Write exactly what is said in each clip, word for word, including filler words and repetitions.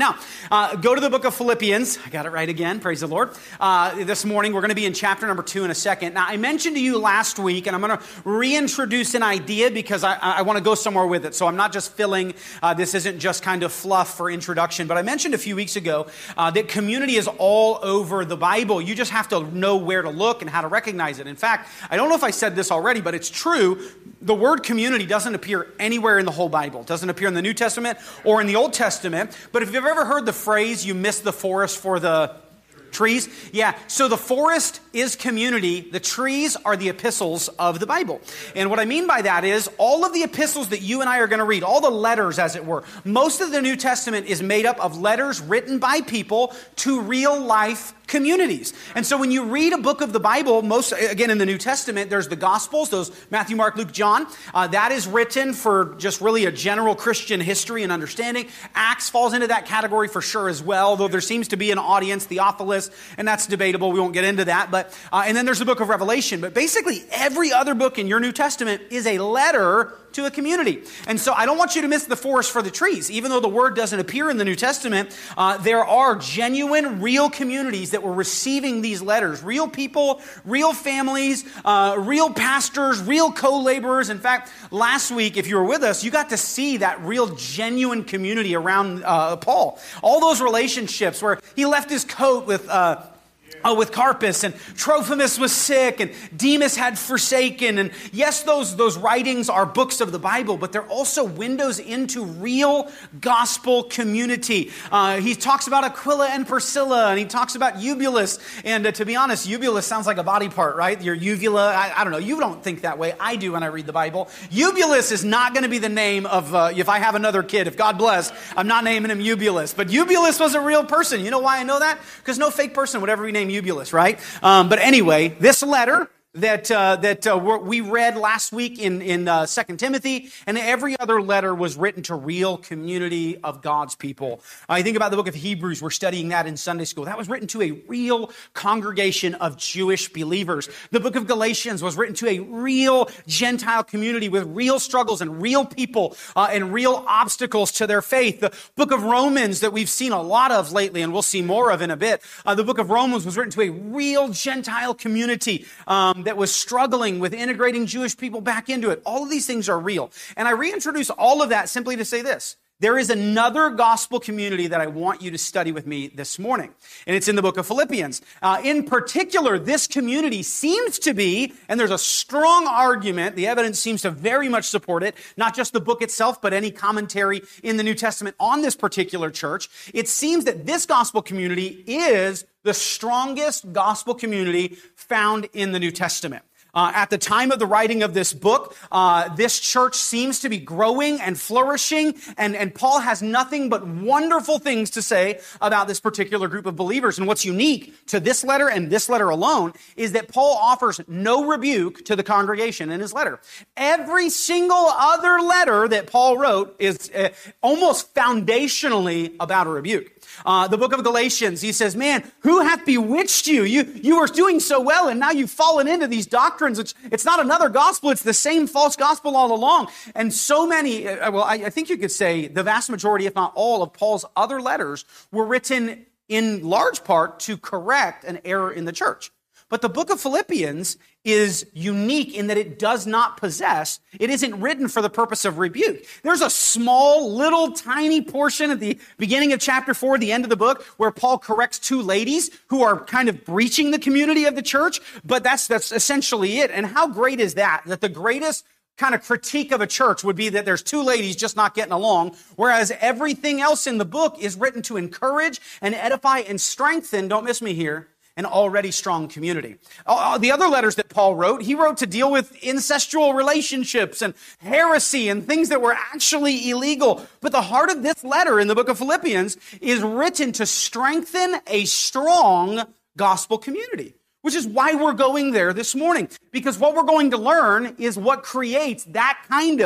Now, uh, go to the book of Philippians. I got it right again. Praise the Lord. Uh, this morning, we're going to be in chapter number two in a second. Now, I mentioned to you last week, and I'm going to reintroduce an idea because I, I want to go somewhere with it. So I'm not just filling. Uh, this isn't just kind of fluff for introduction. But I mentioned a few weeks ago uh, that community is all over the Bible. You just have to know where to look and how to recognize it. In fact, I don't know if I said this already, but it's true. The word community doesn't appear anywhere in the whole Bible. It doesn't appear in the New Testament or in the Old Testament. But if you've ever heard the phrase, you miss the forest for the trees? Yeah, so the forest is community. The trees are the epistles of the Bible. And what I mean by that is all of the epistles that you and I are going to read, all the letters as it were, most of the New Testament is made up of letters written by people to real life communities. And so when you read a book of the Bible, most, again, in the New Testament, there's the Gospels, those Matthew, Mark, Luke, John. Uh, that is written for just really a general Christian history and understanding. Acts falls into that category for sure as well, though there seems to be an audience, Theophilus, and that's debatable. We won't get into that. But uh, and then there's the book of Revelation. But basically, every other book in your New Testament is a letter to a community. And so I don't want you to miss the forest for the trees. Even though the word doesn't appear in the New Testament, uh, there are genuine, real communities that were receiving these letters. Real people, real families, uh, real pastors, real co-laborers. In fact, last week, if you were with us, you got to see that real, genuine community around uh, Paul. All those relationships where he left his coat with Uh, Oh, with Carpus, and Trophimus was sick, and Demas had forsaken. And yes, those, those writings are books of the Bible, but they're also windows into real gospel community. Uh, he talks about Aquila and Priscilla, and he talks about Eubulus. And uh, to be honest, Eubulus sounds like a body part, right? Your uvula, I, I don't know. You don't think that way. I do when I read the Bible. Eubulus is not going to be the name of, uh, if I have another kid, if God bless, I'm not naming him Eubulus. But Eubulus was a real person. You know why I know that? Because no fake person would ever rename Eubulus, right? Um, but anyway, this letter that uh, that uh, we read last week in in uh, Second Timothy, and every other letter was written to real community of God's people. I think about the book of Hebrews. We're studying that in Sunday school. That was written to a real congregation of Jewish believers. The book of Galatians was written to a real Gentile community with real struggles and real people uh, and real obstacles to their faith. The book of Romans that we've seen a lot of lately, and we'll see more of in a bit. Uh, the book of Romans was written to a real Gentile community Um, that was struggling with integrating Jewish people back into it. All of these things are real. And I reintroduce all of that simply to say this. There is another gospel community that I want you to study with me this morning. And it's in the book of Philippians. Uh, in particular, this community seems to be, and there's a strong argument, the evidence seems to very much support it, not just the book itself, but any commentary in the New Testament on this particular church. It seems that this gospel community is the strongest gospel community found in the New Testament. Uh, at the time of the writing of this book, uh, this church seems to be growing and flourishing, and, and Paul has nothing but wonderful things to say about this particular group of believers. And what's unique to this letter and this letter alone is that Paul offers no rebuke to the congregation in his letter. Every single other letter that Paul wrote is uh, almost foundationally about a rebuke. Uh, the book of Galatians, he says, man, who hath bewitched you? You you were doing so well, and now you've fallen into these doctrines. It's, it's not another gospel. It's the same false gospel all along. And so many, uh, well, I, I think you could say the vast majority, if not all, of Paul's other letters were written in large part to correct an error in the church. But the book of Philippians is unique in that it does not possess, it isn't written for the purpose of rebuke. There's a small, little, tiny portion at the beginning of chapter four, the end of the book, where Paul corrects two ladies who are kind of breaching the community of the church, but that's, that's essentially it. And how great is that? That the greatest kind of critique of a church would be that there's two ladies just not getting along, whereas everything else in the book is written to encourage and edify and strengthen, don't miss me here, an already strong community. Uh, the other letters that Paul wrote, he wrote to deal with incestual relationships and heresy and things that were actually illegal. But the heart of this letter in the book of Philippians is written to strengthen a strong gospel community, which is why we're going there this morning. Because what we're going to learn is what creates that kind of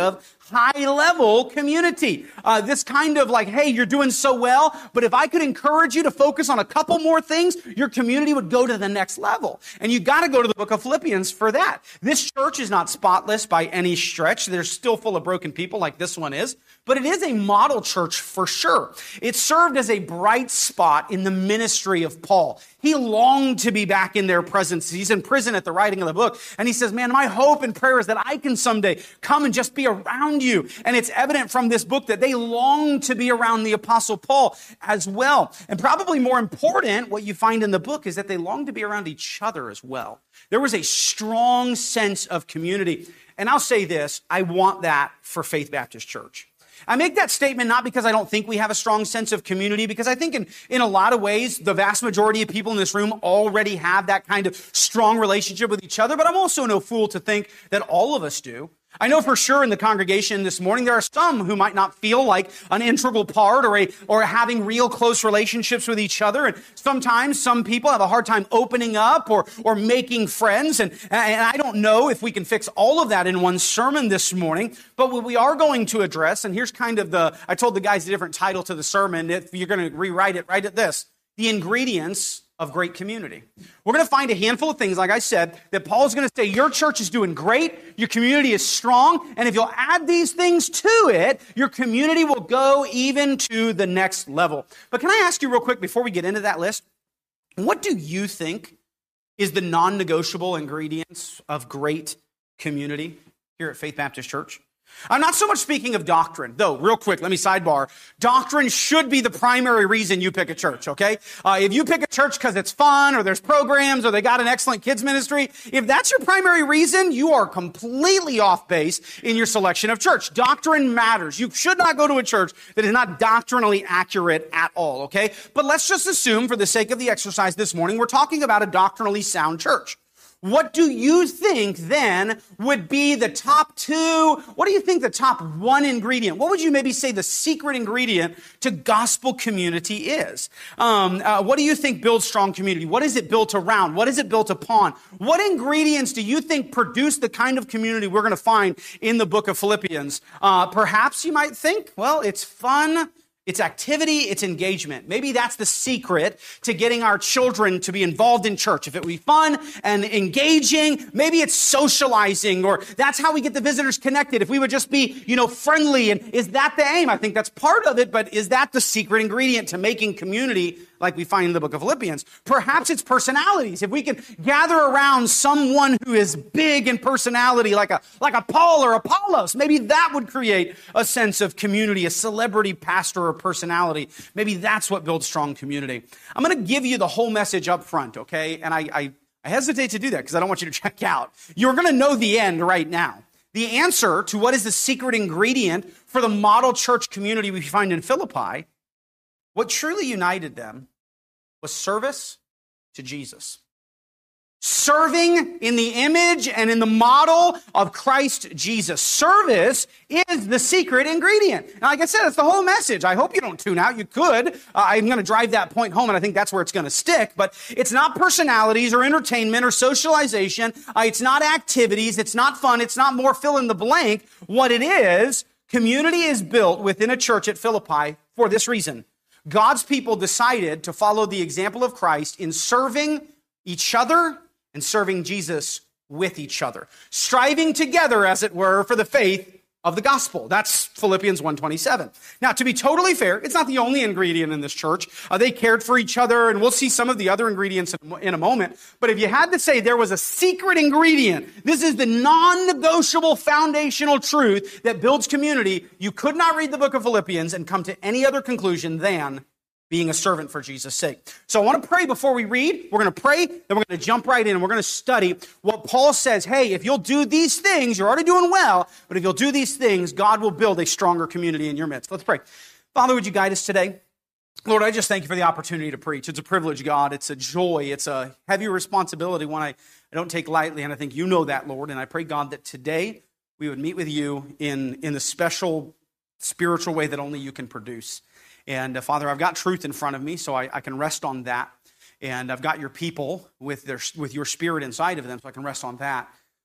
high-level community. Uh, this kind of like, hey, you're doing so well, but if I could encourage you to focus on a couple more things, your community would go to the next level. And you got to go to the book of Philippians for that. This church is not spotless by any stretch. They're still full of broken people like this one is, but it is a model church for sure. It served as a bright spot in the ministry of Paul. He longed to be back in their presence. He's in prison at the writing of the book, and he says, man, my hope and prayer is that I can someday come and just be around you. And it's evident from this book that they long to be around the Apostle Paul as well. And probably more important, what you find in the book is that they long to be around each other as well. There was a strong sense of community. And I'll say this, I want that for Faith Baptist Church. I make that statement not because I don't think we have a strong sense of community, because I think in, in a lot of ways, the vast majority of people in this room already have that kind of strong relationship with each other, but I'm also no fool to think that all of us do. I know for sure in the congregation this morning, there are some who might not feel like an integral part or a, or having real close relationships with each other. And sometimes some people have a hard time opening up or, or making friends. And, and I don't know if we can fix all of that in one sermon this morning, but what we are going to address, and here's kind of the, I told the guys a different title to the sermon. If you're going to rewrite it, write it this: the ingredients of great community. We're going to find a handful of things, like I said, that Paul's going to say, your church is doing great, your community is strong, and if you'll add these things to it, your community will go even to the next level. But can I ask you real quick before we get into that list, what do you think is the non-negotiable ingredients of great community here at Faith Baptist Church? I'm not so much speaking of doctrine, though, real quick, let me sidebar. Doctrine should be the primary reason you pick a church, okay? Uh, if you pick a church because it's fun, or there's programs, or they got an excellent kids ministry, if that's your primary reason, you are completely off base in your selection of church. Doctrine matters. You should not go to a church that is not doctrinally accurate at all, okay? But let's just assume, for the sake of the exercise this morning, we're talking about a doctrinally sound church. What do you think then would be the top two? What do you think the top one ingredient? What would you maybe say the secret ingredient to gospel community is? Um, uh, what do you think builds strong community? What is it built around? What is it built upon? What ingredients do you think produce the kind of community we're going to find in the book of Philippians? Uh, perhaps you might think, well, it's fun. It's activity, it's engagement. Maybe that's the secret to getting our children to be involved in church. If it would be fun and engaging, maybe it's socializing, or that's how we get the visitors connected. If we would just be, you know, friendly, and is that the aim? I think that's part of it, but is that the secret ingredient to making community like we find in the book of Philippians? Perhaps it's personalities. If we can gather around someone who is big in personality, like a, like a Paul or Apollos, maybe that would create a sense of community, a celebrity pastor or personality. Maybe that's what builds strong community. I'm going to give you the whole message up front, okay? And I, I, I hesitate to do that because I don't want you to check out. You're going to know the end right now. The answer to what is the secret ingredient for the model church community we find in Philippi, what truly united them was service to Jesus. Serving in the image and in the model of Christ Jesus. Service is the secret ingredient. And like I said, it's the whole message. I hope you don't tune out. You could. Uh, I'm going to drive that point home, and I think that's where it's going to stick. But it's not personalities or entertainment or socialization. Uh, it's not activities. It's not fun. It's not more fill in the blank. What it is, community is built within a church at Philippi for this reason. God's people decided to follow the example of Christ in serving each other and serving Jesus with each other. Striving together, as it were, for the faith of the gospel. That's Philippians one twenty-seven. Now, to be totally fair, it's not the only ingredient in this church. Uh, they cared for each other, and we'll see some of the other ingredients in, in a moment. But if you had to say there was a secret ingredient, this is the non-negotiable foundational truth that builds community, you could not read the book of Philippians and come to any other conclusion than being a servant for Jesus' sake. So I want to pray before we read. We're going to pray, then we're going to jump right in, and we're going to study what Paul says. Hey, if you'll do these things, you're already doing well, but if you'll do these things, God will build a stronger community in your midst. Let's pray. Father, would you guide us today? Lord, I just thank you for the opportunity to preach. It's a privilege, God. It's a joy. It's a heavy responsibility, one I, I don't take lightly, and I think you know that, Lord. And I pray, God, that today we would meet with you in, in the special spiritual way that only you can produce. And uh, Father, I've got truth in front of me, so I, I can rest on that. And I've got your people with their with your spirit inside of them, so I can rest on that.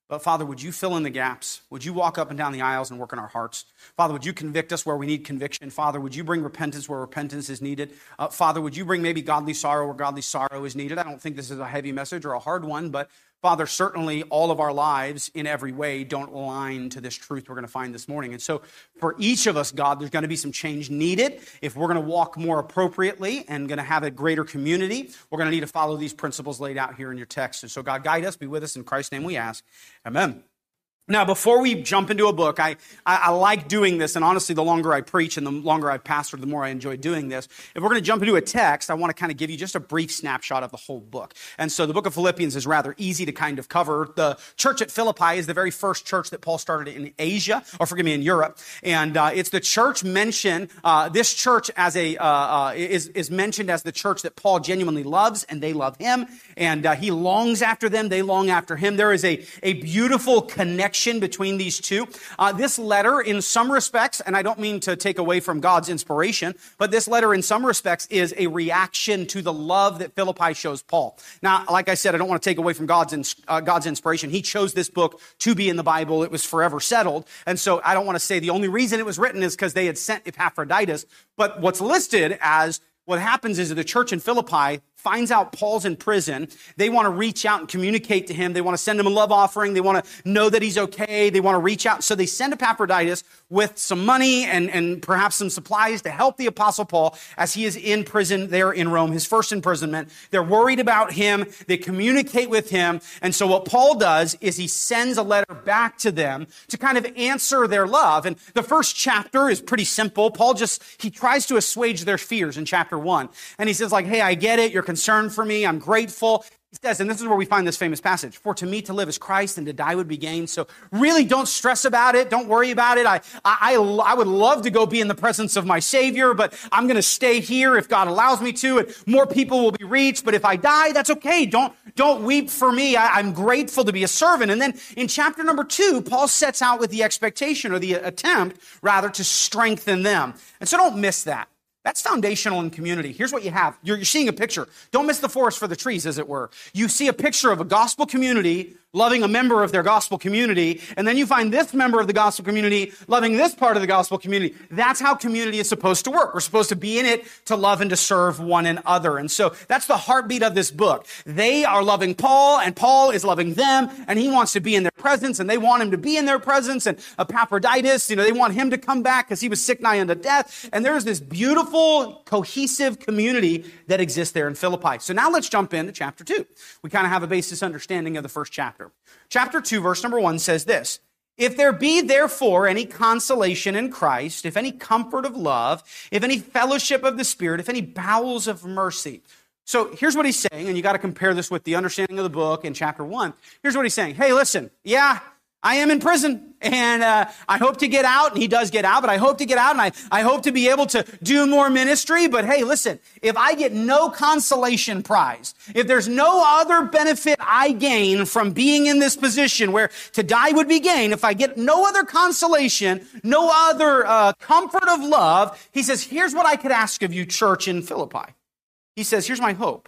But Father, would you fill in the gaps? Would you walk up and down the aisles and work in our hearts? Father, would you convict us where we need conviction? Father, would you bring repentance where repentance is needed? Uh, Father, would you bring maybe godly sorrow where godly sorrow is needed? I don't think this is a heavy message or a hard one, but Father, certainly all of our lives in every way don't align to this truth we're going to find this morning. And so for each of us, God, there's going to be some change needed. If we're going to walk more appropriately and going to have a greater community, we're going to need to follow these principles laid out here in your text. And so God, guide us, be with us. In Christ's name we ask. Amen. Now, before we jump into a book, I, I, I like doing this, and honestly, the longer I preach and the longer I've pastored, the more I enjoy doing this. If we're going to jump into a text, I want to kind of give you just a brief snapshot of the whole book. And so the book of Philippians is rather easy to kind of cover. The church at Philippi is the very first church that Paul started in Asia, or forgive me, in Europe. And uh, it's the church mentioned, uh, this church as a uh, uh, is, is mentioned as the church that Paul genuinely loves, and they love him. And uh, he longs after them, they long after him. There is a, a beautiful connection between these two. Uh, this letter, in some respects, and I don't mean to take away from God's inspiration, but this letter, in some respects, is a reaction to the love that Philippi shows Paul. Now, like I said, I don't want to take away from God's uh, God's inspiration. He chose this book to be in the Bible. It was forever settled. And so I don't want to say the only reason it was written is because they had sent Epaphroditus. But what's listed as what happens is that the church in Philippi finds out Paul's in prison. They want to reach out and communicate to him. They want to send him a love offering. They want to know that he's okay. They want to reach out. So they send Epaphroditus with some money and, and perhaps some supplies to help the Apostle Paul as he is in prison there in Rome, his first imprisonment. They're worried about him. They communicate with him. And so what Paul does is he sends a letter back to them to kind of answer their love. And the first chapter is pretty simple. Paul just, he tries to assuage their fears in chapter one. And he says like, hey, I get it. You're concerned for me. I'm grateful. He says, and this is where we find this famous passage, for to me to live is Christ and to die would be gain. So really don't stress about it. Don't worry about it. I, I, I would love to go be in the presence of my Savior, but I'm going to stay here if God allows me to, and more people will be reached. But if I die, that's okay. Don't, don't weep for me. I, I'm grateful to be a servant. And then in chapter number two, Paul sets out with the expectation or the attempt rather to strengthen them. And so don't miss that. That's foundational in community. Here's what you have. You're, you're seeing a picture. Don't miss the forest for the trees, as it were. You see a picture of a gospel community loving a member of their gospel community, and then you find this member of the gospel community loving this part of the gospel community. That's how community is supposed to work. We're supposed to be in it to love and to serve one another. And so that's the heartbeat of this book. They are loving Paul, and Paul is loving them, and he wants to be in their presence, and they want him to be in their presence. And Epaphroditus, you know, they want him to come back because he was sick nigh unto death. And there's this beautiful, cohesive community that exists there in Philippi. So now let's jump into chapter two. We kind of have a basis understanding of the first chapter. Chapter two, verse number one says this: if there be therefore any consolation in Christ, if any comfort of love, if any fellowship of the Spirit, if any bowels of mercy. So here's what he's saying, and you got to compare this with the understanding of the book in chapter one. Here's what he's saying. Hey, listen, yeah, I am in prison, and uh, I hope to get out, and he does get out, but I hope to get out, and I, I hope to be able to do more ministry. But hey, listen, if I get no consolation prize, if there's no other benefit I gain from being in this position where to die would be gain, if I get no other consolation, no other uh, comfort of love, he says, here's what I could ask of you, church in Philippi. He says, here's my hope.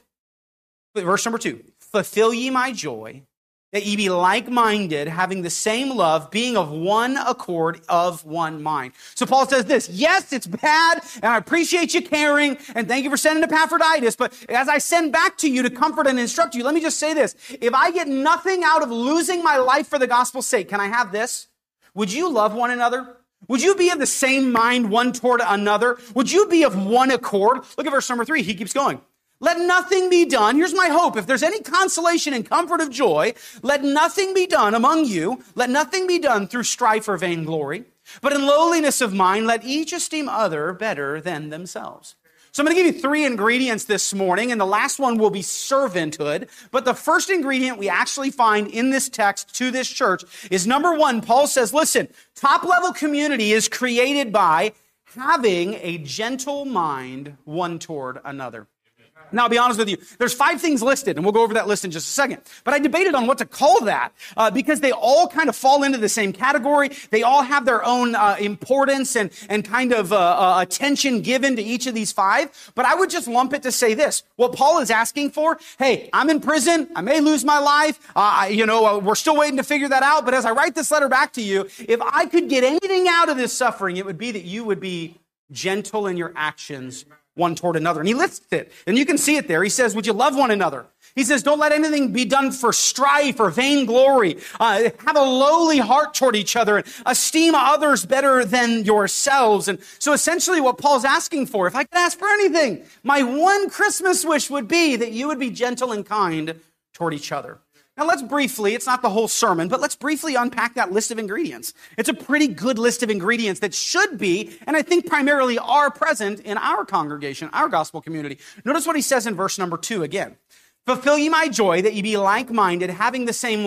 Verse number two, fulfill ye my joy, that ye be like-minded, having the same love, being of one accord, of one mind. So Paul says this: yes, it's bad, and I appreciate you caring, and thank you for sending Epaphroditus, but as I send back to you to comfort and instruct you, let me just say this. If I get nothing out of losing my life for the gospel's sake, can I have this? Would you love one another? Would you be of the same mind one toward another? Would you be of one accord? Look at verse number three. He keeps going. Let nothing be done. Here's my hope. If there's any consolation and comfort of joy, let nothing be done among you. Let nothing be done through strife or vainglory. But in lowliness of mind, let each esteem other better than themselves. So I'm going to give you three ingredients this morning, and the last one will be servanthood. But the first ingredient we actually find in this text to this church is number one. Paul says, listen, top-level community is created by having a gentle mind one toward another. Now, I'll be honest with you. There's five things listed, and we'll go over that list in just a second. But I debated on what to call that uh, because they all kind of fall into the same category. They all have their own uh, importance and, and kind of uh, uh, attention given to each of these five. But I would just lump it to say this. What Paul is asking for, hey, I'm in prison. I may lose my life. Uh, I, you know, uh, we're still waiting to figure that out. But as I write this letter back to you, if I could get anything out of this suffering, it would be that you would be gentle in your actions one toward another. And he lists it. And you can see it there. He says, would you love one another? He says, don't let anything be done for strife or vainglory. Uh, have a lowly heart toward each other and esteem others better than yourselves. And so essentially what Paul's asking for, if I could ask for anything, my one Christmas wish would be that you would be gentle and kind toward each other. Now let's briefly, it's not the whole sermon, but let's briefly unpack that list of ingredients. It's a pretty good list of ingredients that should be, and I think primarily are present in our congregation, our gospel community. Notice what he says in verse number two again. Fulfill ye my joy that ye be like-minded, having the same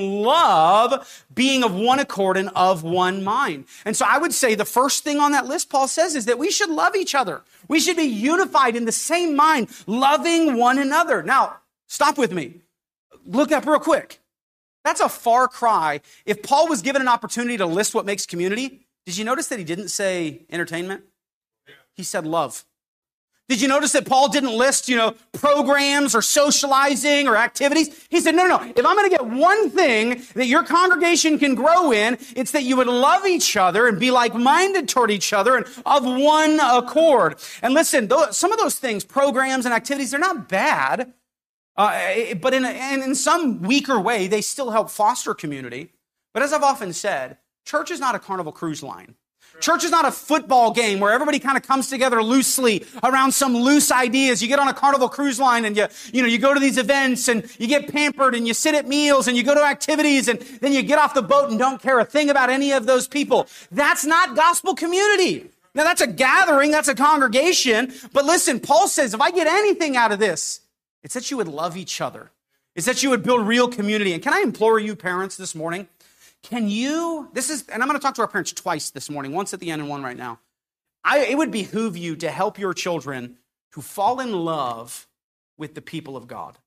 love, being of one accord and of one mind. And so I would say the first thing on that list, Paul says, is that we should love each other. We should be unified in the same mind, loving one another. Now, stop with me. Look up real quick. That's a far cry. If Paul was given an opportunity to list what makes community, did you notice that he didn't say entertainment? He said love. Did you notice that Paul didn't list, you know, programs or socializing or activities? He said, no, no, no. If I'm going to get one thing that your congregation can grow in, it's that you would love each other and be like-minded toward each other and of one accord. And listen, some of those things, programs and activities, they're not bad. Uh, but in, a, in some weaker way, they still help foster community. But as I've often said, church is not a Carnival Cruise Line. Church is not a football game where everybody kind of comes together loosely around some loose ideas. You get on a Carnival Cruise Line and you, you know, you go to these events and you get pampered and you sit at meals and you go to activities and then you get off the boat and don't care a thing about any of those people. That's not gospel community. Now that's a gathering, that's a congregation. But listen, Paul says, if I get anything out of this, it's that you would love each other. It's that you would build real community. And can I implore you parents this morning? Can you, this is, and I'm going to talk to our parents twice this morning, once at the end and one right now. I, it would behoove you to help your children to fall in love with the people of God.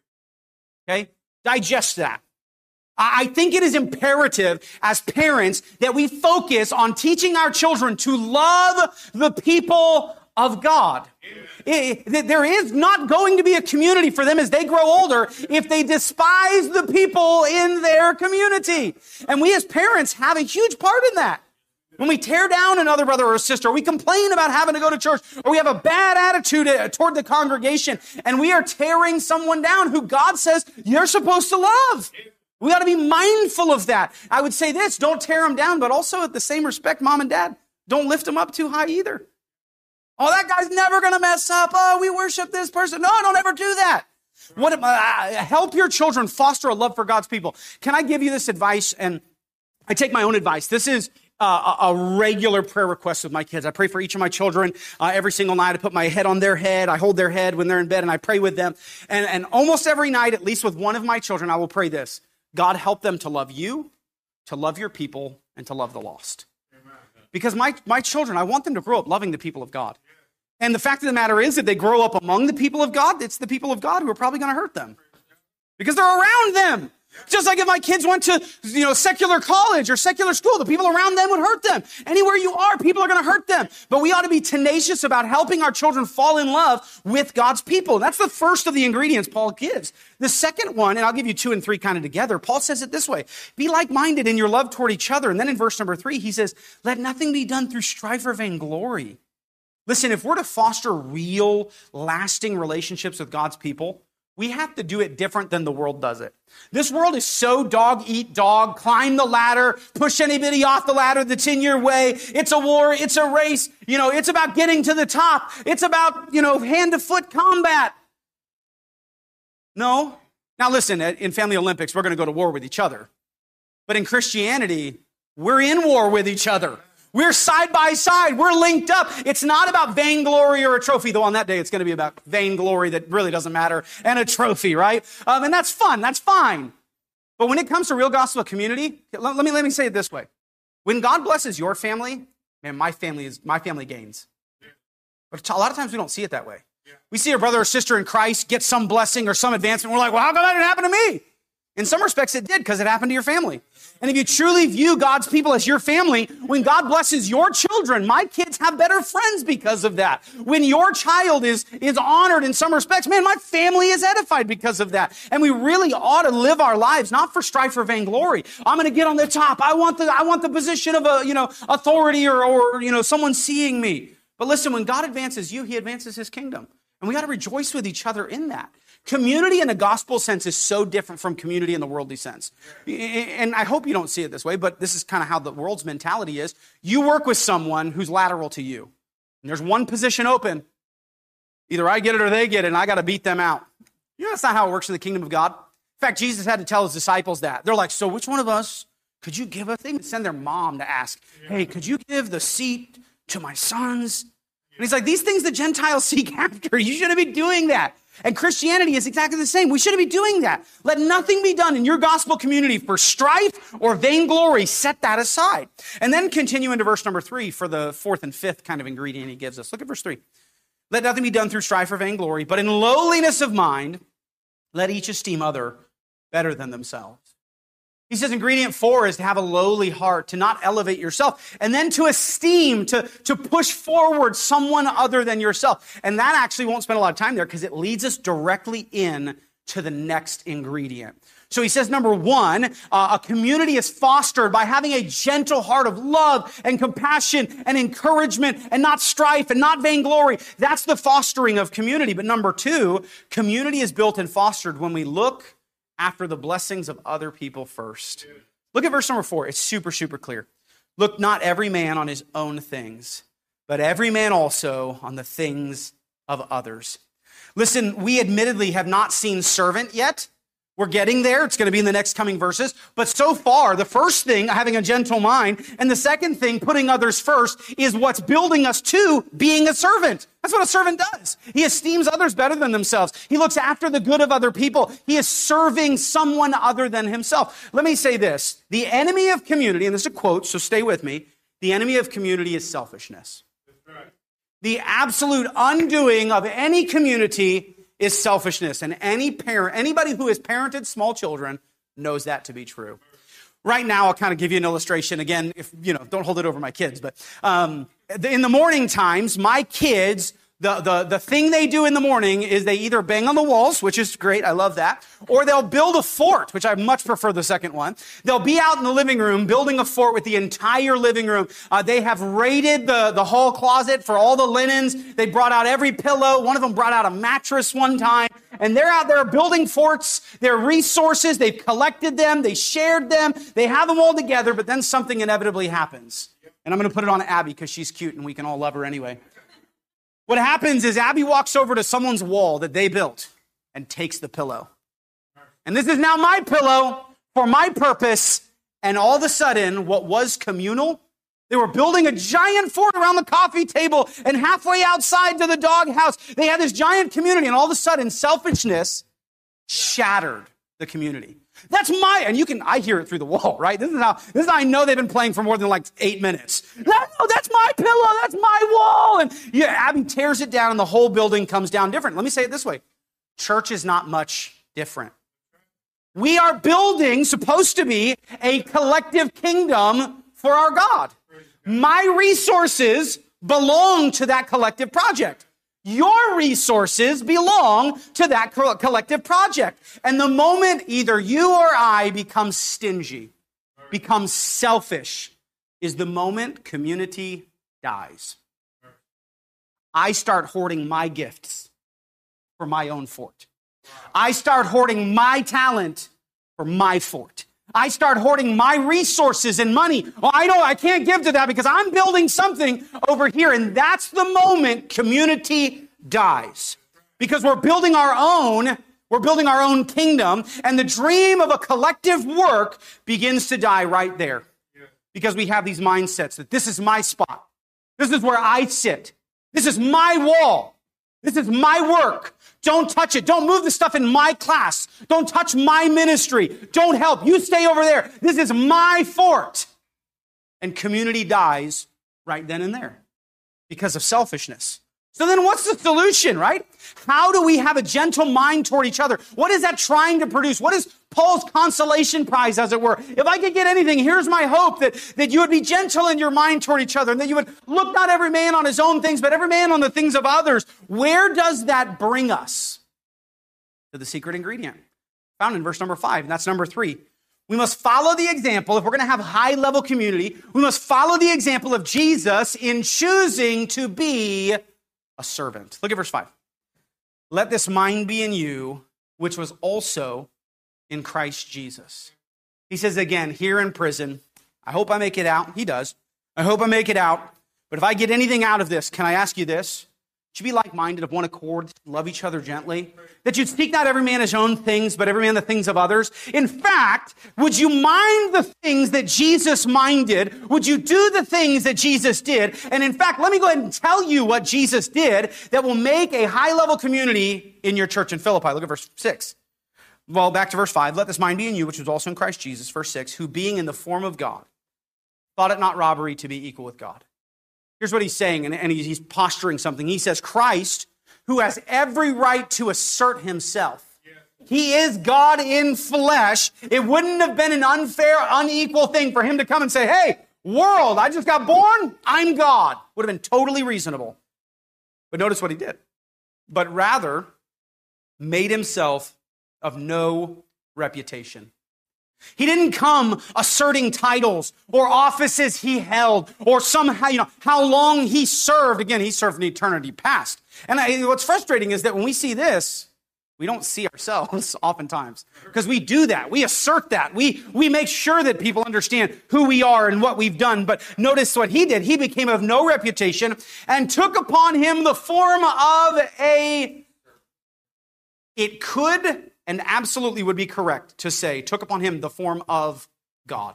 Okay? Digest that. I think it is imperative as parents that we focus on teaching our children to love the people of God. It, it, there is not going to be a community for them as they grow older if they despise the people in their community. And we as parents have a huge part in that. When we tear down another brother or sister, or we complain about having to go to church, or we have a bad attitude toward the congregation, and we are tearing someone down who God says you're supposed to love. We ought to be mindful of that. I would say this, don't tear them down, but also at the same respect, mom and dad, don't lift them up too high either. Oh, that guy's never going to mess up. Oh, we worship this person. No, don't ever do that. What, uh, help your children foster a love for God's people. Can I give you this advice? And I take my own advice. This is uh, a regular prayer request with my kids. I pray for each of my children uh, every single night. I put my head on their head. I hold their head when they're in bed, and I pray with them. And, and almost every night, at least with one of my children, I will pray this. God, help them to love you, to love your people, and to love the lost. Because my, my children, I want them to grow up loving the people of God. And the fact of the matter is, if they grow up among the people of God, it's the people of God who are probably going to hurt them. Because they're around them. Just like if my kids went to, you know, secular college or secular school, the people around them would hurt them. Anywhere you are, people are going to hurt them. But we ought to be tenacious about helping our children fall in love with God's people. That's the first of the ingredients Paul gives. The second one, and I'll give you two and three kind of together, Paul says it this way. Be like-minded in your love toward each other. And then in verse number three, he says, let nothing be done through strife or vainglory. Listen, if we're to foster real, lasting relationships with God's people, we have to do it different than the world does it. This world is so dog eat dog, climb the ladder, push anybody off the ladder that's in your way. It's a war. It's a race. You know, it's about getting to the top. It's about, you know, hand to foot combat. No. Now listen, in Family Olympics, we're going to go to war with each other. But in Christianity, we're in war with each other. We're side by side. We're linked up. It's not about vainglory or a trophy, though on that day it's going to be about vainglory that really doesn't matter and a trophy, right? Um, and that's fun. That's fine. But when it comes to real gospel community, let, let me let me say it this way. When God blesses your family, man, my family is my family gains. But a lot of times we don't see it that way. We see a brother or sister in Christ get some blessing or some advancement. We're like, well, how come that didn't happen to me? In some respects, it did because it happened to your family. And if you truly view God's people as your family, when God blesses your children, my kids have better friends because of that. When your child is, is honored in some respects, man, my family is edified because of that. And we really ought to live our lives, not for strife or vainglory. I'm going to get on the top. I want the, I want the position of a, you know, authority or, or, you know, someone seeing me. But listen, when God advances you, he advances his kingdom. And we got to rejoice with each other in that. Community in a gospel sense is so different from community in the worldly sense. And I hope you don't see it this way, but this is kind of how the world's mentality is. You work with someone who's lateral to you. And there's one position open. Either I get it or they get it, and I got to beat them out. You know, that's not how it works in the kingdom of God. In fact, Jesus had to tell his disciples that. They're like, so which one of us could you give us? They even send their mom to ask, hey, could you give the seat to my sons? And he's like, these things the Gentiles seek after. You shouldn't be doing that. And Christianity is exactly the same. We shouldn't be doing that. Let nothing be done in your gospel community for strife or vainglory. Set that aside. And then continue into verse number three for the fourth and fifth kind of ingredient he gives us. Look at verse three. Let nothing be done through strife or vainglory, but in lowliness of mind, let each esteem other better than themselves. He says ingredient four is to have a lowly heart, to not elevate yourself, and then to esteem, to, to push forward someone other than yourself. And that actually won't spend a lot of time there because it leads us directly in to the next ingredient. So he says, number one, uh, a community is fostered by having a gentle heart of love and compassion and encouragement and not strife and not vainglory. That's the fostering of community. But number two, community is built and fostered when we look after the blessings of other people first. Look at verse number four. It's super, super clear. Look not every man on his own things, but every man also on the things of others. Listen, we admittedly have not seen servant yet. We're getting there. It's going to be in the next coming verses. But so far, the first thing, having a gentle mind, and the second thing, putting others first, is what's building us to being a servant. That's what a servant does. He esteems others better than themselves. He looks after the good of other people. He is serving someone other than himself. Let me say this. The enemy of community, and this is a quote, so stay with me. The enemy of community is selfishness. That's right. The absolute undoing of any community is selfishness. And any parent, anybody who has parented small children knows that to be true. Right now, I'll kind of give you an illustration. Again, if you know, don't hold it over my kids, but um, in the morning times, my kids, the, the, the thing they do in the morning is they either bang on the walls, which is great, I love that, or they'll build a fort, which I much prefer the second one. They'll be out in the living room building a fort with the entire living room. Uh, they have raided the, the hall closet for all the linens. They brought out every pillow. One of them brought out a mattress one time. And they're out there building forts, their resources. They've collected them. They shared them. They have them all together, but then something inevitably happens. And I'm going to put it on Abby because she's cute and we can all love her anyway. What happens is Abby walks over to someone's wall that they built and takes the pillow. And this is now my pillow for my purpose. And all of a sudden, what was communal, they were building a giant fort around the coffee table and halfway outside to the doghouse. They had this giant community, and all of a sudden, selfishness shattered the community. That's my, and you can, I hear it through the wall, right? This is how, this is how I know they've been playing for more than like eight minutes. No, no, that's my pillow, that's my wall. And yeah, Abby tears it down and the whole building comes down different. Let me say it this way. Church is not much different. We are building, supposed to be, a collective kingdom for our God. My resources belong to that collective project. Your resources belong to that collective project. And the moment either you or I become stingy, become selfish, is the moment community dies. I start hoarding my gifts for my own fort. I start hoarding my talent for my fort. I start hoarding my resources and money. Well, I know I can't give to that because I'm building something over here. And that's the moment community dies. Because we're building our own, we're building our own kingdom. And the dream of a collective work begins to die right there. Because we have these mindsets that this is my spot. This is where I sit. This is my wall. This is my work. Don't touch it. Don't move the stuff in my class. Don't touch my ministry. Don't help. You stay over there. This is my fort. And community dies right then and there because of selfishness. So then what's the solution, right? How do we have a gentle mind toward each other? What is that trying to produce? What is Paul's consolation prize, as it were? If I could get anything, here's my hope, that, that you would be gentle in your mind toward each other, and that you would look not every man on his own things, but every man on the things of others. Where does that bring us? To the secret ingredient, found in verse number five, and that's number three. We must follow the example. If we're going to have high-level community, we must follow the example of Jesus in choosing to be a servant. Look at verse five. Let this mind be in you, which was also in Christ Jesus. He says again, here in prison, I hope I make it out. He does. I hope I make it out. But if I get anything out of this, can I ask you this? Should be like-minded, of one accord, love each other gently. That you'd seek not every man his own things, but every man the things of others. In fact, would you mind the things that Jesus minded? Would you do the things that Jesus did? And in fact, let me go ahead and tell you what Jesus did that will make a high-level community in your church in Philippi. Look at verse six. Well, back to verse five. Let this mind be in you, which was also in Christ Jesus. Verse six, who being in the form of God, thought it not robbery to be equal with God. Here's what he's saying, and, and he's posturing something. He says, Christ, who has every right to assert himself. He is God in flesh. It wouldn't have been an unfair, unequal thing for him to come and say, hey, world, I just got born, I'm God. Would have been totally reasonable. But notice what he did. But rather, made himself of no reputation. He didn't come asserting titles or offices he held or somehow, you know, how long he served. Again, he served in eternity past. And I, what's frustrating is that when we see this, we don't see ourselves oftentimes because we do that. We assert that. We, we make sure that people understand who we are and what we've done. But notice what he did. He became of no reputation and took upon him the form of a, it could and absolutely would be correct to say, took upon him the form of God.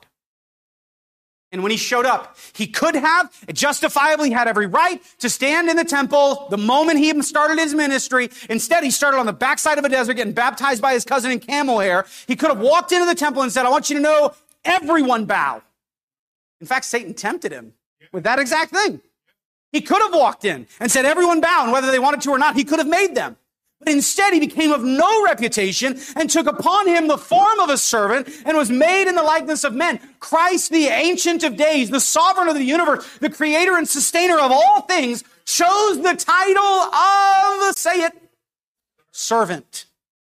And when he showed up, he could have justifiably had every right to stand in the temple the moment he started his ministry. Instead, he started on the backside of a desert getting baptized by his cousin in camel hair. He could have walked into the temple and said, I want you to know, everyone bow. In fact, Satan tempted him with that exact thing. He could have walked in and said, everyone bow, and whether they wanted to or not, he could have made them. But instead, he became of no reputation and took upon him the form of a servant and was made in the likeness of men. Christ, the Ancient of Days, the sovereign of the universe, the creator and sustainer of all things, chose the title of, say it, servant.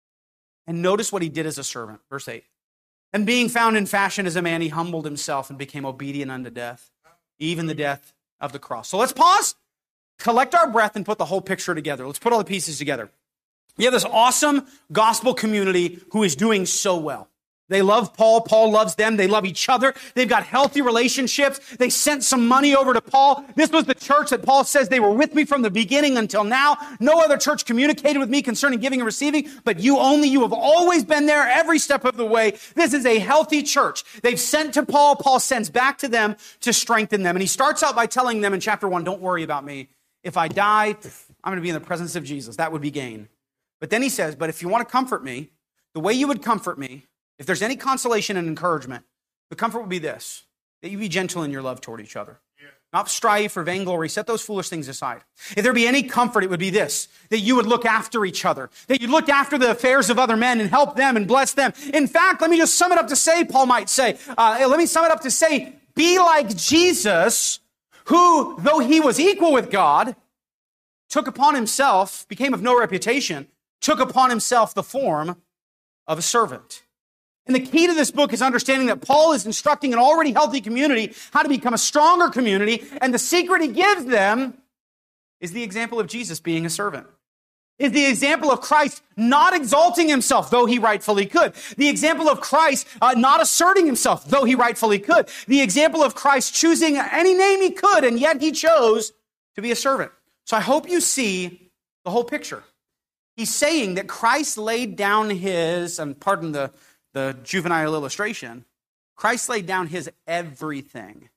And notice what he did as a servant. Verse eight. And being found in fashion as a man, he humbled himself and became obedient unto death, even the death of the cross. So let's pause, collect our breath, and put the whole picture together. Let's put all the pieces together. You have this awesome gospel community who is doing so well. They love Paul. Paul loves them. They love each other. They've got healthy relationships. They sent some money over to Paul. This was the church that Paul says they were with me from the beginning until now. No other church communicated with me concerning giving and receiving, but you only. You have always been there every step of the way. This is a healthy church. They've sent to Paul. Paul sends back to them to strengthen them. And he starts out by telling them in chapter one, don't worry about me. If I die, I'm going to be in the presence of Jesus. That would be gain. But then he says, but if you want to comfort me, the way you would comfort me, if there's any consolation and encouragement, the comfort would be this, that you be gentle in your love toward each other. Yeah. Not strife or vainglory. Set those foolish things aside. If there be any comfort, it would be this, that you would look after each other, that you look after the affairs of other men and help them and bless them. In fact, let me just sum it up to say, Paul might say, uh, let me sum it up to say, be like Jesus, who, though he was equal with God, took upon himself, became of no reputation, took upon himself the form of a servant. And the key to this book is understanding that Paul is instructing an already healthy community how to become a stronger community, and the secret he gives them is the example of Jesus being a servant. Is the example of Christ not exalting himself, though he rightfully could. The example of Christ uh, not asserting himself, though he rightfully could. The example of Christ choosing any name he could, and yet he chose to be a servant. So I hope you see the whole picture. He's saying that Christ laid down his, and pardon the, the juvenile illustration, Christ laid down his everything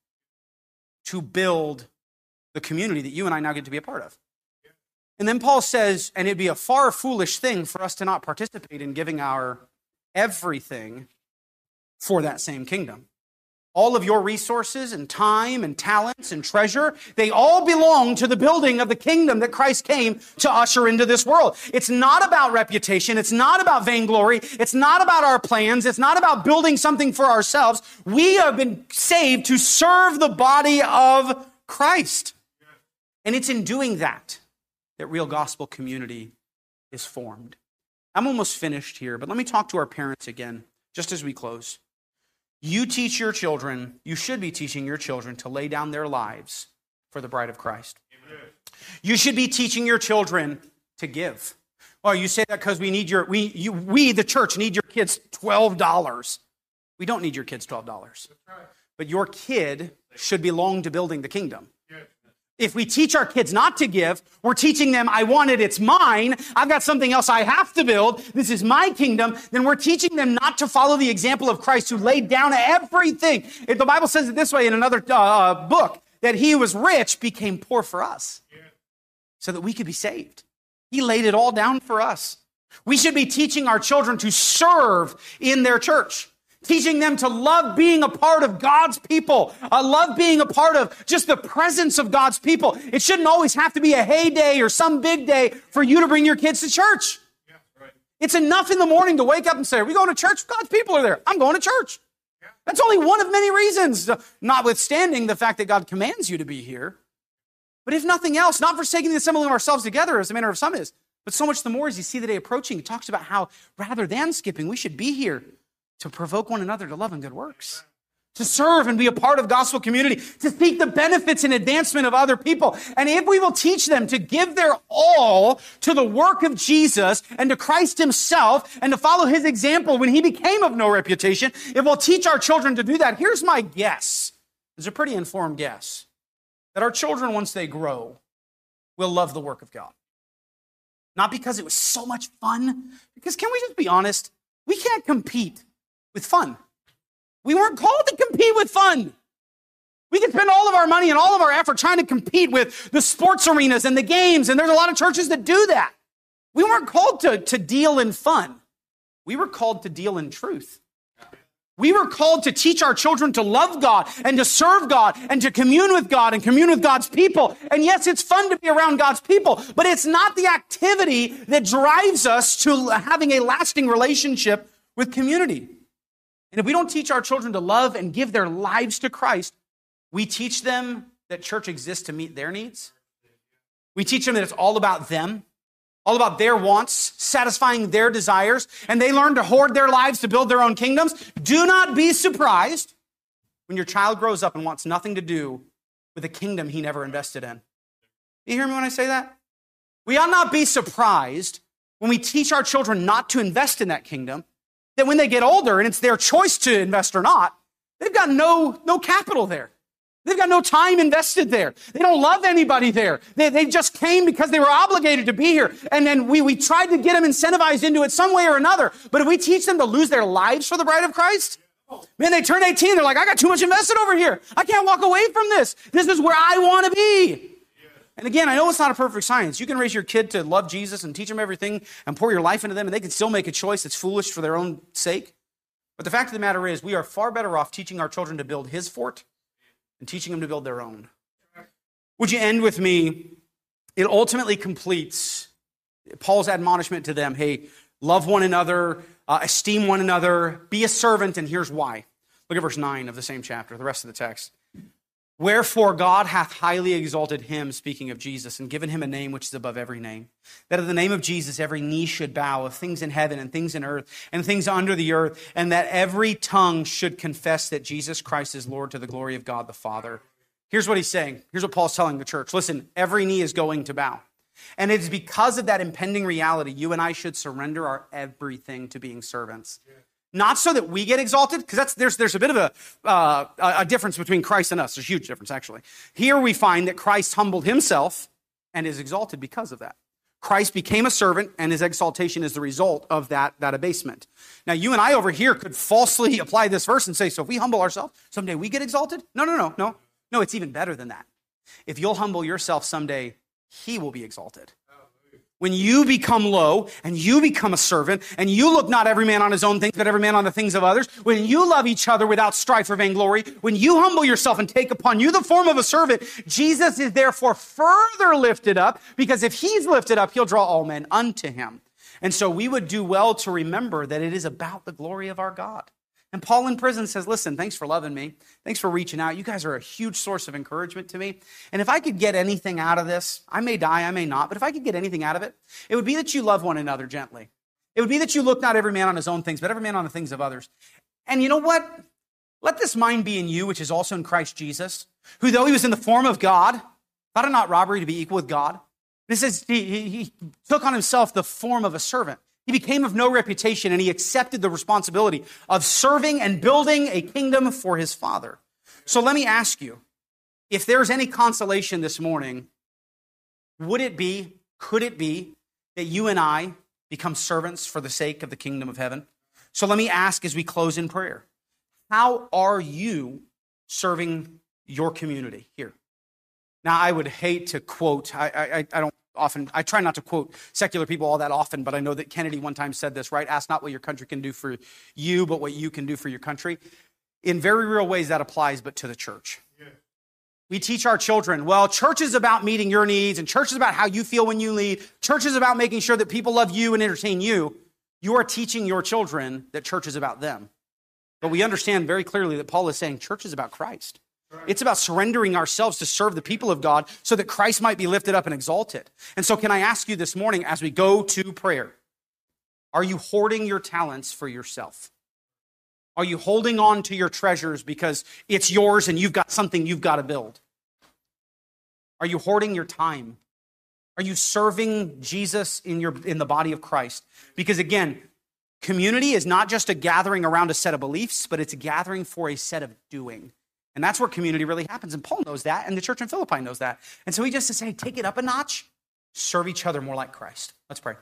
to build the community that you and I now get to be a part of. And then Paul says, and it'd be a far foolish thing for us to not participate in giving our everything for that same kingdom. All of your resources and time and talents and treasure, they all belong to the building of the kingdom that Christ came to usher into this world. It's not about reputation. It's not about vainglory. It's not about our plans. It's not about building something for ourselves. We have been saved to serve the body of Christ. And it's in doing that that real gospel community is formed. I'm almost finished here, but let me talk to our parents again, just as we close. You teach your children, you should be teaching your children to lay down their lives for the bride of Christ. Amen. You should be teaching your children to give. Well, you say that because we need your, we, you, we, the church, need your kids twelve dollars. We don't need your kids twelve dollars. Right. But your kid should belong to building the kingdom. Yes. If we teach our kids not to give, we're teaching them, I want it, it's mine. I've got something else I have to build. This is my kingdom. Then we're teaching them not to follow the example of Christ who laid down everything. If the Bible says it this way in another uh, book, that he who was rich became poor for us so that we could be saved. He laid it all down for us. We should be teaching our children to serve in their church. Teaching them to love being a part of God's people. Uh, love being a part of just the presence of God's people. It shouldn't always have to be a heyday or some big day for you to bring your kids to church. Yeah, right. It's enough in the morning to wake up and say, are we going to church? God's people are there. I'm going to church. Yeah. That's only one of many reasons, notwithstanding the fact that God commands you to be here. But if nothing else, not forsaking the assembling of ourselves together as the manner of some is, but so much the more as you see the day approaching, he talks about how rather than skipping, we should be here to provoke one another to love and good works, to serve and be a part of gospel community, to seek the benefits and advancement of other people. And if we will teach them to give their all to the work of Jesus and to Christ himself and to follow his example when he became of no reputation, if we'll teach our children to do that, here's my guess. It's a pretty informed guess that our children, once they grow, will love the work of God. Not because it was so much fun, because can we just be honest? We can't compete with fun. We weren't called to compete with fun. We can spend all of our money and all of our effort trying to compete with the sports arenas and the games, and there's a lot of churches that do that. We weren't called to, to deal in fun. We were called to deal in truth. We were called to teach our children to love God and to serve God and to commune with God and commune with God's people. And yes, it's fun to be around God's people, but it's not the activity that drives us to having a lasting relationship with community. And if we don't teach our children to love and give their lives to Christ, we teach them that church exists to meet their needs. We teach them that it's all about them, all about their wants, satisfying their desires, and they learn to hoard their lives to build their own kingdoms. Do not be surprised when your child grows up and wants nothing to do with a kingdom he never invested in. You hear me when I say that? We ought not be surprised when we teach our children not to invest in that kingdom, that when they get older and it's their choice to invest or not, they've got no, no capital there. They've got no time invested there. They don't love anybody there. They, they just came because they were obligated to be here. And then we, we tried to get them incentivized into it some way or another. But if we teach them to lose their lives for the bride of Christ, man, they turn eighteen, they're like, I got too much invested over here. I can't walk away from this. This is where I want to be. And again, I know it's not a perfect science. You can raise your kid to love Jesus and teach them everything and pour your life into them, and they can still make a choice that's foolish for their own sake. But the fact of the matter is, we are far better off teaching our children to build his fort and teaching them to build their own. Would you end with me? It ultimately completes Paul's admonishment to them. Hey, love one another, uh, esteem one another, be a servant, and here's why. Look at verse nine of the same chapter, the rest of the text. Wherefore God hath highly exalted him, speaking of Jesus, and given him a name which is above every name, that at the name of Jesus every knee should bow, of things in heaven and things in earth and things under the earth, and that every tongue should confess that Jesus Christ is Lord, to the glory of God the Father. Here's what he's saying. Here's what Paul's telling the church. Listen, every knee is going to bow. And it's because of that impending reality, you and I should surrender our everything to being servants. Yeah. Not so that we get exalted, because that's there's there's a bit of a uh, a difference between Christ and us. There's a huge difference, actually. Here we find that Christ humbled himself and is exalted because of that. Christ became a servant, and his exaltation is the result of that, that abasement. Now, you and I over here could falsely apply this verse and say, so if we humble ourselves, someday we get exalted? No, no, no, no. No, it's even better than that. If you'll humble yourself someday, he will be exalted. when you become low and you become a servant and you look not every man on his own things, but every man on the things of others, when you love each other without strife or vainglory, when you humble yourself and take upon you the form of a servant, Jesus is therefore further lifted up, because if he's lifted up, he'll draw all men unto him. And so we would do well to remember that it is about the glory of our God. And Paul in prison says, listen, thanks for loving me. Thanks for reaching out. You guys are a huge source of encouragement to me. And if I could get anything out of this, I may die, I may not, but if I could get anything out of it, it would be that you love one another gently. It would be that you look not every man on his own things, but every man on the things of others. And you know what? Let this mind be in you, which is also in Christ Jesus, who though he was in the form of God, thought it not robbery to be equal with God. It says he, he, he took on himself the form of a servant. He became of no reputation, and he accepted the responsibility of serving and building a kingdom for his Father. So let me ask you, if there's any consolation this morning, would it be, could it be, that you and I become servants for the sake of the kingdom of heaven? So let me ask as we close in prayer, how are you serving your community here? Now, I would hate to quote, I, I, I don't often, I try not to quote secular people all that often, but I know that Kennedy one time said this, right? Ask not what your country can do for you, but what you can do for your country. In very real ways, that applies, but to the church. Yeah. We teach our children, well, church is about meeting your needs, and church is about how you feel when you lead. Church is about making sure that people love you and entertain you. You are teaching your children that church is about them. But we understand very clearly that Paul is saying church is about Christ. It's about surrendering ourselves to serve the people of God so that Christ might be lifted up and exalted. And so can I ask you this morning as we go to prayer, are you hoarding your talents for yourself? Are you holding on to your treasures because it's yours and you've got something you've got to build? Are you hoarding your time? Are you serving Jesus in your in the body of Christ? Because again, community is not just a gathering around a set of beliefs, but it's a gathering for a set of doing. And that's where community really happens. And Paul knows that, and the church in Philippi knows that. And so he just says, hey, take it up a notch, serve each other more like Christ. Let's pray.